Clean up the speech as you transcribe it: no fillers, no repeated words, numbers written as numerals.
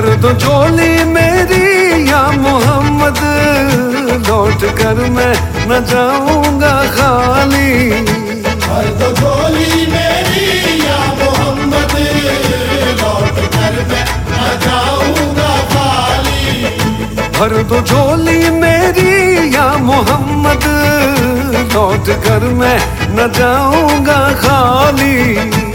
भर दो झोली मेरी या मोहम्मद, लौट कर मैं न जाऊंगा खाली। भर दो झोली मेरी या मोहम्मद, लौट कर मैं न जाऊंगा खाली। भर दो झोली मेरी या मोहम्मद, लौट कर मैं न जाऊंगा खाली।